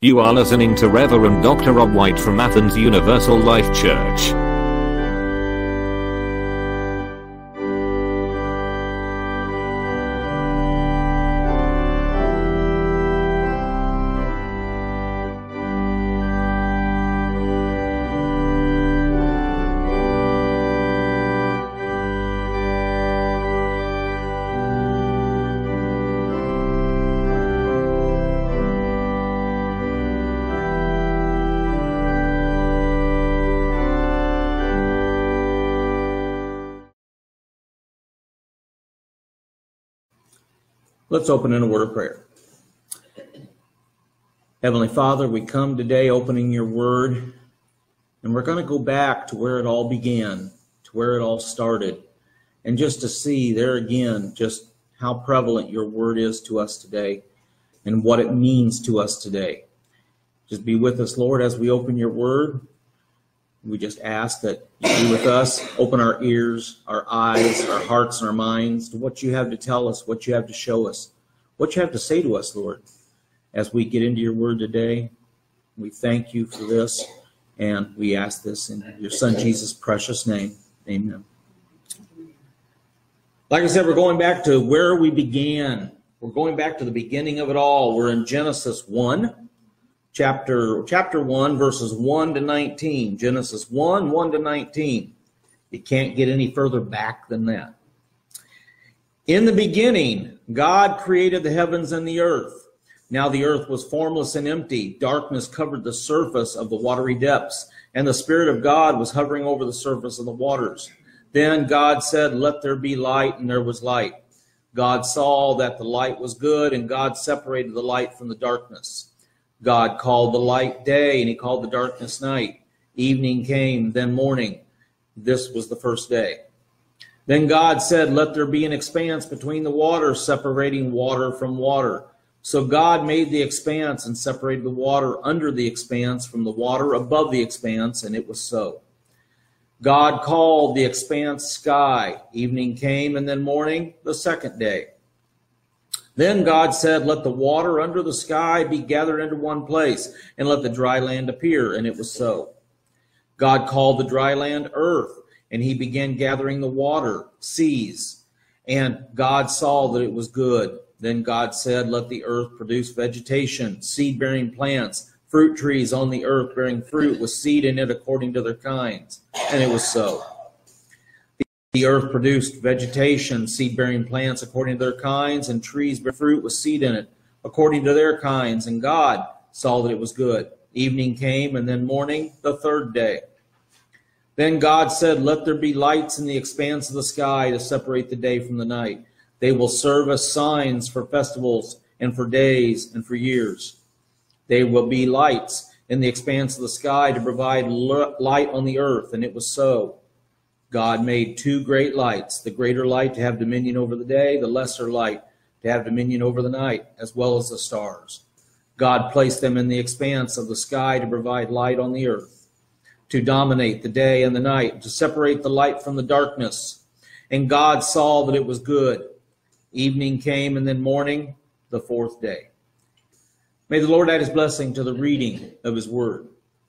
You are listening to Reverend Dr. Rob White from Athens Universal Life Church. Let's open in a word of prayer. Heavenly Father, we come today opening your word, and we're going to go back to where it all began, to where it all started, and just to see there again just how prevalent your word is to us today and what it means to us today. Just be with us, Lord, as we open your word. We just ask that you be with us, open our ears, our eyes, our hearts, and our minds to what you have to tell us, what you have to show us, what you have to say to us, Lord, as we get into your word today. We thank you for this, and we ask this in your Son Jesus' precious name. Amen. Like I said, we're going back to where we began. We're going back to the beginning of it all. We're in Genesis 1. Chapter 1, verses 1 to 19. Genesis 1, 1 to 19. You can't get any further back than that. In the beginning, God created the heavens and the earth. Now the earth was formless and empty. Darkness covered the surface of the watery depths, and the Spirit of God was hovering over the surface of the waters. Then God said, "Let there be light," and there was light. God saw that the light was good, and God separated the light from the darkness. God called the light day, and he called the darkness night. Evening came, then morning. This was the first day. Then God said, "Let there be an expanse between the waters, separating water from water." So God made the expanse and separated the water under the expanse from the water above the expanse, and it was so. God called the expanse sky. Evening came, and then morning, the second day. Then God said, "Let the water under the sky be gathered into one place, and let the dry land appear," and it was so. God called the dry land earth, and he began gathering the water, seas. And God saw that it was good. Then God said, "Let the earth produce vegetation, seed-bearing plants, fruit trees on the earth bearing fruit with seed in it according to their kinds," and it was so. The earth produced vegetation, seed-bearing plants according to their kinds, and trees bear fruit with seed in it according to their kinds. And God saw that it was good. Evening came, and then morning, the third day. Then God said, "Let there be lights in the expanse of the sky to separate the day from the night. They will serve as signs for festivals and for days and for years. They will be lights in the expanse of the sky to provide light on the earth," and it was so. God made two great lights, the greater light to have dominion over the day, the lesser light to have dominion over the night, as well as the stars. God placed them in the expanse of the sky to provide light on the earth, to dominate the day and the night, to separate the light from the darkness. And God saw that it was good. Evening came, and then morning, the fourth day. May the Lord add his blessing to the reading of his word.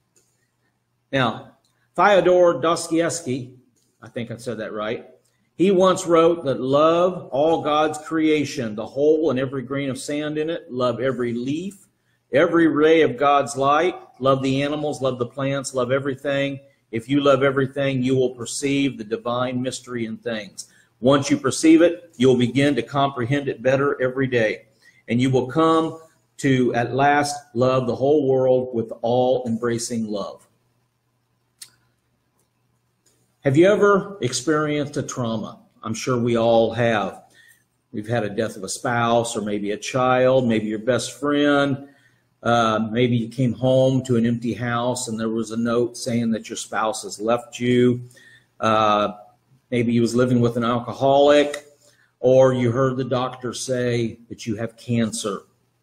Now, Fyodor Dostoevsky, I think I said that right, he once wrote that love all God's creation, the whole and every grain of sand in it, love every leaf, every ray of God's light, love the animals, love the plants, love everything. If you love everything, you will perceive the divine mystery in things. Once you perceive it, you'll begin to comprehend it better every day, and you will come to at last love the whole world with all-embracing love. Have you ever experienced a trauma? I'm sure we all have. We've had a death of a spouse, or maybe a child, maybe your best friend. Maybe you came home to an empty house and there was a note saying that your spouse has left you. Maybe you was living with an alcoholic, or you heard the doctor say that you have cancer.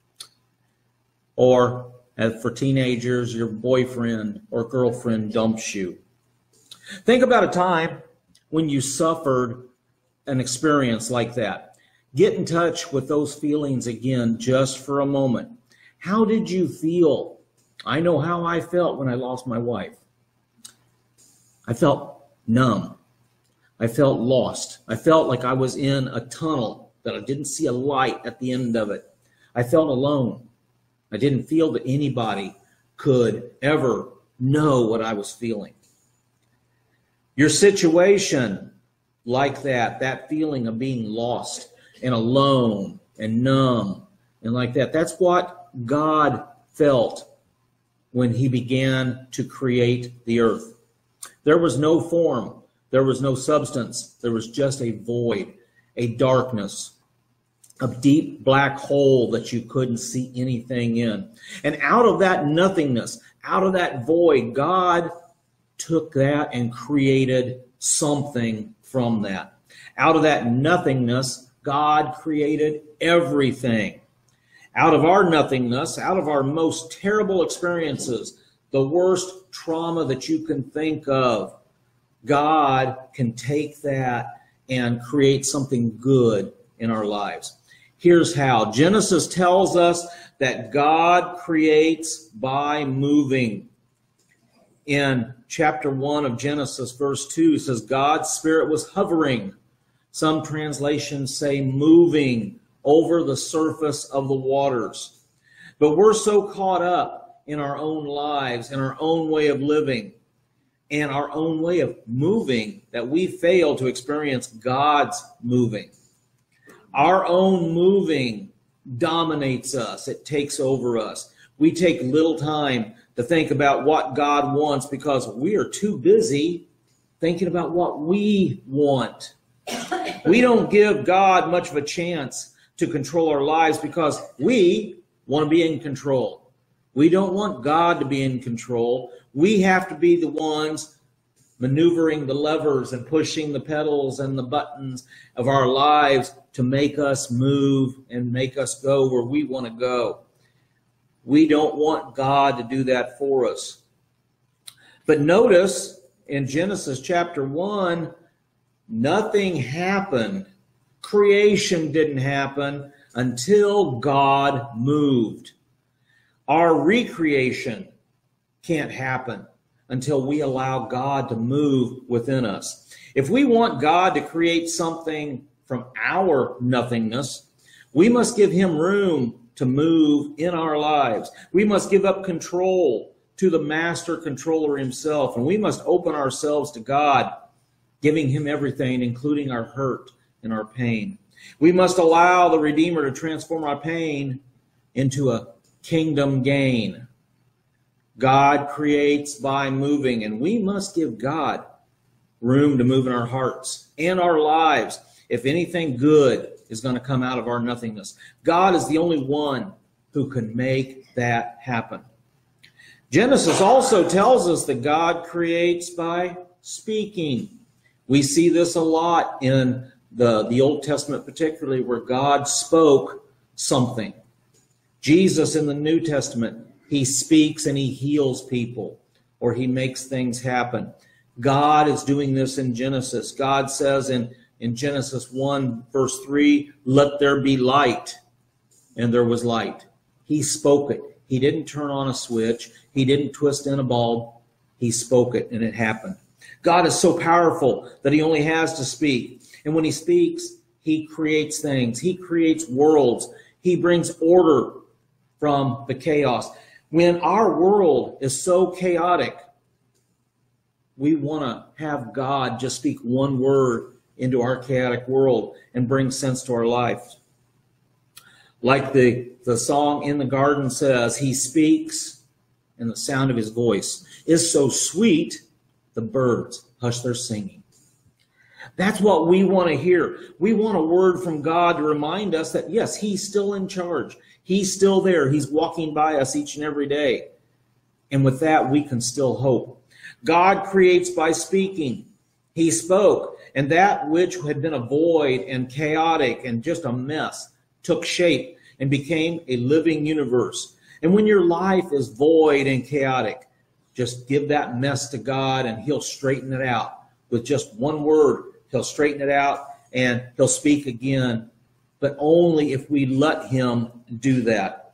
Or for teenagers, your boyfriend or girlfriend dumps you. Think about a time when you suffered an experience like that. Get in touch with those feelings again just for a moment. How did you feel I know how I felt when I lost my wife. I felt numb. I felt lost. I felt like I was in a tunnel, that I didn't see a light at the end of it. I felt alone. I didn't feel that anybody could ever know what I was feeling. Your situation like that feeling of being lost and alone and numb and like that, that's what God felt when he began to create the earth. There was no form. There was no substance. There was just a void, a darkness, a deep black hole that you couldn't see anything in. And out of that nothingness, out of that void, God took that and created something from that. Out of that nothingness, God created everything. Out of our nothingness, out of our most terrible experiences, the worst trauma that you can think of, God can take that and create something good in our lives. Here's how. Genesis tells us that God creates by moving. In chapter 1 of Genesis, verse 2, it says, God's Spirit was hovering. Some translations say moving over the surface of the waters. But we're so caught up in our own lives, in our own way of living, and our own way of moving, that we fail to experience God's moving. Our own moving dominates us. It takes over us. We take little time to think about what God wants because we are too busy thinking about what we want. We don't give God much of a chance to control our lives because we want to be in control. We don't want God to be in control. We have to be the ones maneuvering the levers and pushing the pedals and the buttons of our lives to make us move and make us go where we want to go. We don't want God to do that for us. But notice in Genesis chapter 1, nothing happened. Creation didn't happen until God moved. Our recreation can't happen until we allow God to move within us. If we want God to create something from our nothingness, we must give him room to move in our lives. We must give up control to the master controller himself, and we must open ourselves to God, giving him everything, including our hurt and our pain. We must allow the Redeemer to transform our pain into a kingdom gain. God creates by moving, and we must give God room to move in our hearts and our lives if anything good is going to come out of our nothingness. God is the only one who can make that happen. Genesis also tells us that God creates by speaking. We see this a lot in the Old Testament, particularly where God spoke something. Jesus in the New Testament, he speaks and he heals people, or he makes things happen. God is doing this in Genesis. God says in Genesis 1, verse 3, let there be light. And there was light. He spoke it. He didn't turn on a switch. He didn't twist in a bulb. He spoke it, and it happened. God is so powerful that he only has to speak. And when he speaks, he creates things. He creates worlds. He brings order from the chaos. When our world is so chaotic, we want to have God just speak one word into our chaotic world and bring sense to our life. Like the song In the Garden says, he speaks and the sound of his voice is so sweet, the birds hush their singing. That's what we want to hear. We want a word from God to remind us that, yes, he's still in charge. He's still there. He's walking by us each and every day. And with that, we can still hope. God creates by speaking. He spoke, and that which had been a void and chaotic and just a mess took shape and became a living universe. And when your life is void and chaotic, just give that mess to God and he'll straighten it out. With just one word, he'll straighten it out and he'll speak again, but only if we let him do that.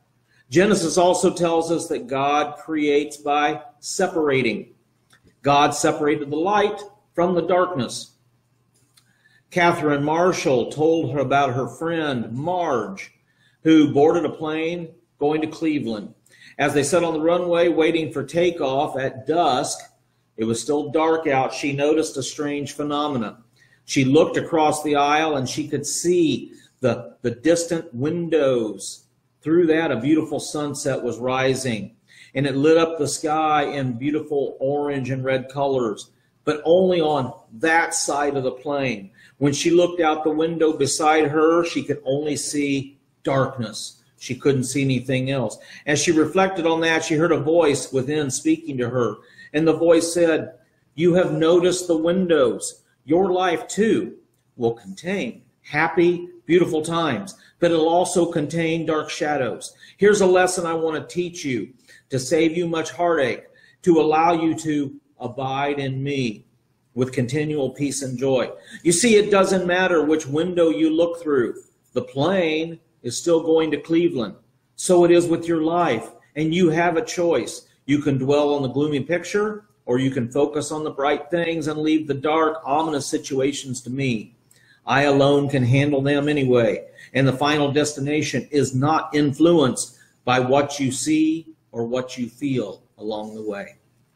Genesis also tells us that God creates by separating. God separated the light from the darkness. Catherine Marshall told her about her friend Marge, who boarded a plane going to Cleveland. As they sat on the runway waiting for takeoff at dusk, it was still dark out, she noticed a strange phenomenon. She looked across the aisle and she could see the distant windows. Through that, a beautiful sunset was rising, and it lit up the sky in beautiful orange and red colors, but only on that side of the plane. When she looked out the window beside her, she could only see darkness. She couldn't see anything else. As she reflected on that, she heard a voice within speaking to her, and the voice said, "You have noticed the windows. Your life, too, will contain happy, beautiful times, but it'll also contain dark shadows. Here's a lesson I want to teach you to save you much heartache, to allow you to abide in me with continual peace and joy." You see, it doesn't matter which window you look through. The plane is still going to Cleveland. So it is with your life, and you have a choice. You can dwell on the gloomy picture, or you can focus on the bright things and leave the dark, ominous situations to me. I alone can handle them anyway, and the final destination is not influenced by what you see or what you feel along the way.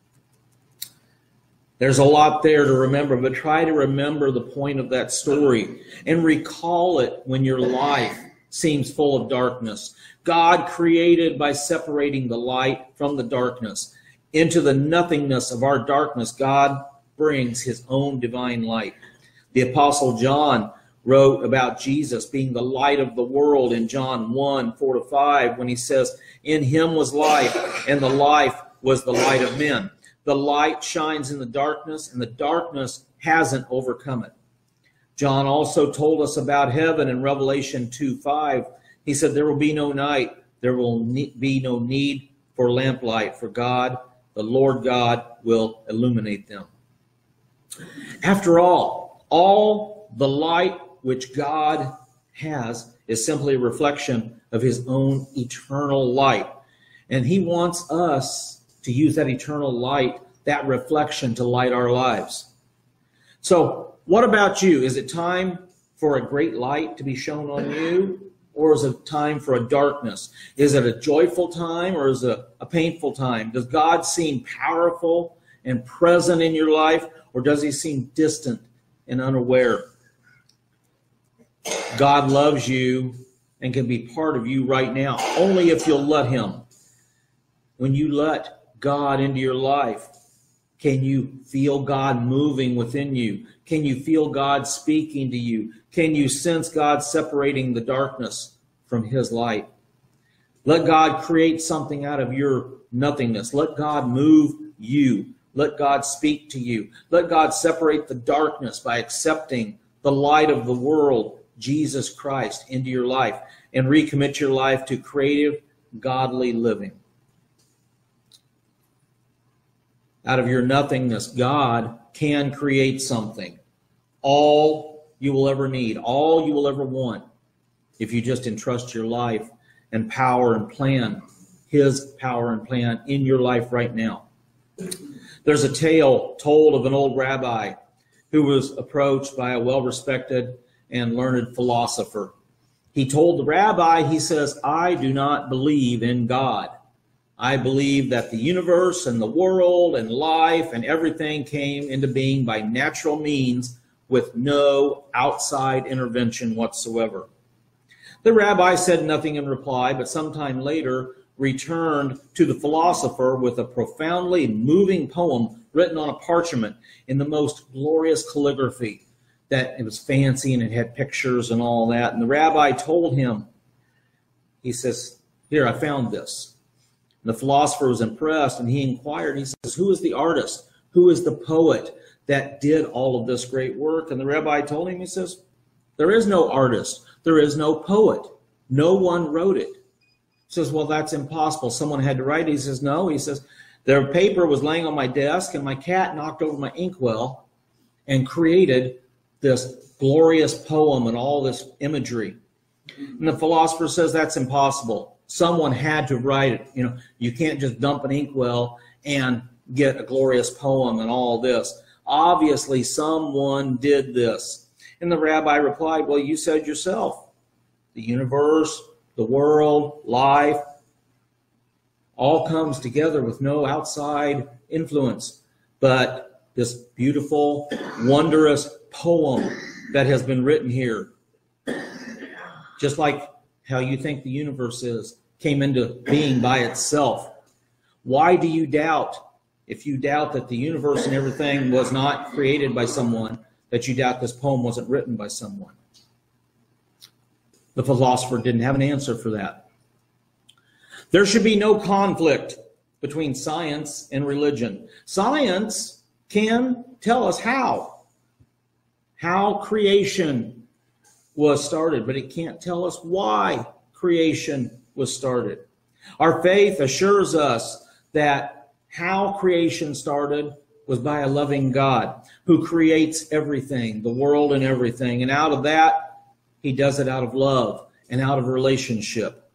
There's a lot there to remember, but try to remember the point of that story and recall it when your life seems full of darkness. God created by separating the light from the darkness. Into the nothingness of our darkness, God brings his own divine light. The Apostle John wrote about Jesus being the light of the world in John 1:4-5, when he says, "In him was life, and the life was the light of men." The light shines in the darkness, and the darkness hasn't overcome it. John also told us about heaven in Revelation 2:5. He said, "There will be no night. There will be no need for lamplight, for God, the Lord God, will illuminate them." After all the light which God has is simply a reflection of his own eternal light. And he wants us to use that eternal light, that reflection, to light our lives. So what about you? Is it time for a great light to be shown on you? Or is it time for a darkness? Is it a joyful time, or is it a painful time? Does God seem powerful and present in your life, or does he seem distant and unaware? God loves you and can be part of you right now, only if you'll let him. When you let God into your life, can you feel God moving within you? Can you feel God speaking to you? Can you sense God separating the darkness from his light? Let God create something out of your nothingness. Let God move you. Let God speak to you. Let God separate the darkness by accepting the light of the world, Jesus Christ, into your life, and recommit your life to creative, godly living. Out of your nothingness, God can create something. All you will ever need, all you will ever want, if you just entrust your life and power and plan, his power and plan in your life right now. There's a tale told of an old rabbi who was approached by a well-respected and learned philosopher. He told the rabbi, he says, "I do not believe in God. I believe that the universe and the world and life and everything came into being by natural means with no outside intervention whatsoever." The rabbi said nothing in reply, but sometime later returned to the philosopher with a profoundly moving poem written on a parchment in the most glorious calligraphy. That it was fancy and it had pictures and all that. And the rabbi told him, he says, "Here, I found this." The philosopher was impressed, and he inquired, he says, "Who is the artist? Who is the poet that did all of this great work?" And the rabbi told him, he says, "There is no artist. There is no poet. No one wrote it." He says, "Well, that's impossible. Someone had to write it." He says, "No." He says, "The paper was laying on my desk, and my cat knocked over my inkwell and created this glorious poem and all this imagery." And the philosopher says, "That's impossible. Someone had to write it. You know, you can't just dump an inkwell and get a glorious poem and all this. Obviously, someone did this. And the rabbi replied, well, you said yourself, the universe, the world, life, all comes together with no outside influence. But this beautiful, wondrous poem that has been written here, just like how you think the universe is, came into being by itself. Why do you doubt? If you doubt that the universe and everything was not created by someone, that you doubt this poem wasn't written by someone. The philosopher didn't have an answer for that. There should be no conflict between science and religion. Science can tell us how creation was started, but it can't tell us why creation was started. Our faith assures us that how creation started was by a loving God who creates everything, the world and everything. And out of that, he does it out of love and out of relationship.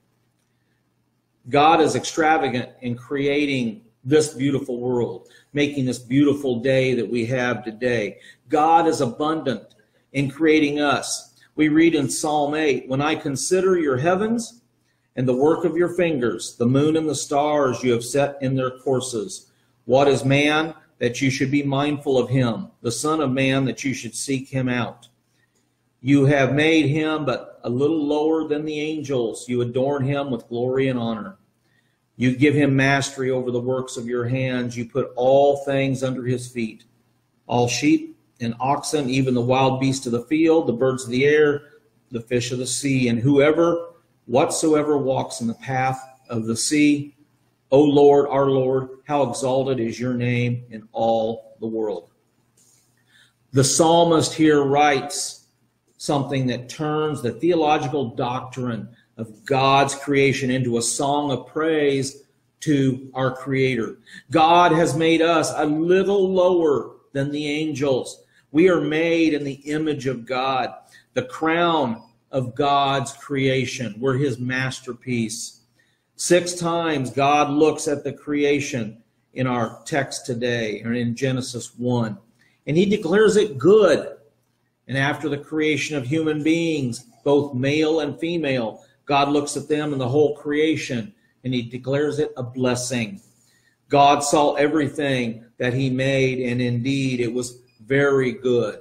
God is extravagant in creating this beautiful world, making this beautiful day that we have today. God is abundant in creating us. We read in Psalm 8, when I consider your heavens and the work of your fingers, the moon and the stars you have set in their courses. What is man that you should be mindful of him, the son of man that you should seek him out? You have made him but a little lower than the angels. You adorn him with glory and honor. You give him mastery over the works of your hands. You put all things under his feet, all sheep and oxen, even the wild beasts of the field, the birds of the air, the fish of the sea, and whatsoever walks in the path of the sea. O Lord, our Lord, how exalted is your name in all the world. The psalmist here writes something that turns the theological doctrine of God's creation into a song of praise to our Creator. God has made us a little lower than the angels. We are made in the image of God, the crown of God's creation. We're his masterpiece. 6 times God looks at the creation in our text today, or in Genesis 1, and he declares it good. And after the creation of human beings, both male and female, God looks at them and the whole creation, and he declares it a blessing. God saw everything that he made, and indeed it was very good.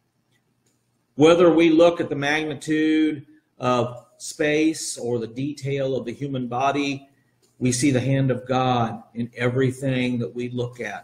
Whether we look at the magnitude of space or the detail of the human body, we see the hand of God in everything that we look at.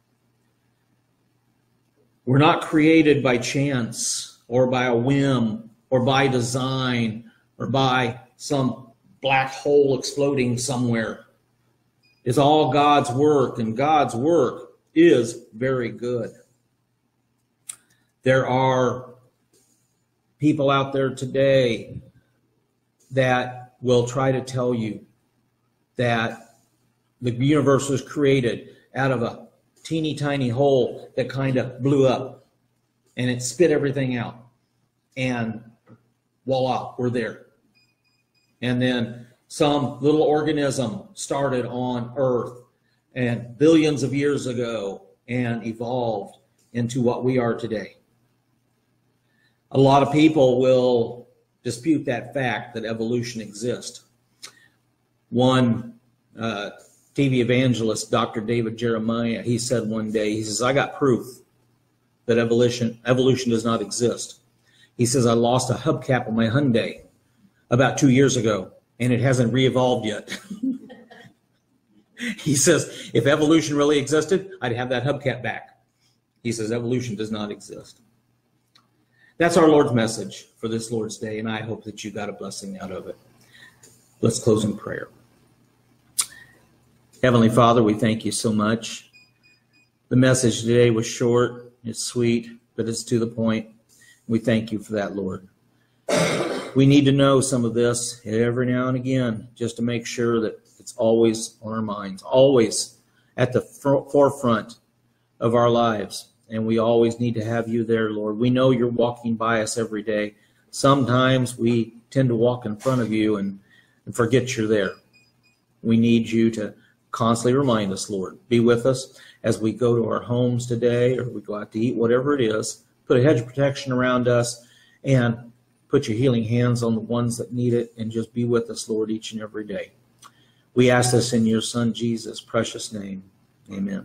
We're not created by chance or by a whim or by design or by some black hole exploding somewhere. It's all God's work, and God's work is very good. There are people out there today that will try to tell you that the universe was created out of a teeny tiny hole that kind of blew up and it spit everything out, and voila, we're there. And then some little organism started on Earth and billions of years ago and evolved into what we are today. A lot of people will dispute that fact that evolution exists. One TV evangelist, Dr. David Jeremiah, he said one day, he says, I got proof that evolution does not exist. He says, I lost a hubcap on my Hyundai about 2 years ago, and it hasn't re-evolved yet. He says, if evolution really existed, I'd have that hubcap back. He says, evolution does not exist. That's our Lord's message for this Lord's Day, and I hope that you got a blessing out of it. Let's close in prayer. Heavenly Father, we thank you so much. The message today was short, it's sweet, but it's to the point. We thank you for that, Lord. We need to know some of this every now and again, just to make sure that it's always on our minds, always at the forefront of our lives. And we always need to have you there, Lord. We know you're walking by us every day. Sometimes we tend to walk in front of you and forget you're there. We need you to constantly remind us, Lord. Be with us as we go to our homes today or we go out to eat, whatever it is. Put a hedge of protection around us and put your healing hands on the ones that need it, and just be with us, Lord, each and every day. We ask this in your Son, Jesus' precious name. Amen.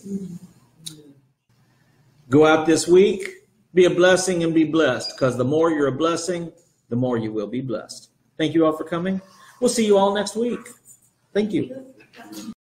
Go out this week, be a blessing and be blessed, because the more you're a blessing, the more you will be blessed. Thank you all for coming. We'll see you all next week. Thank you.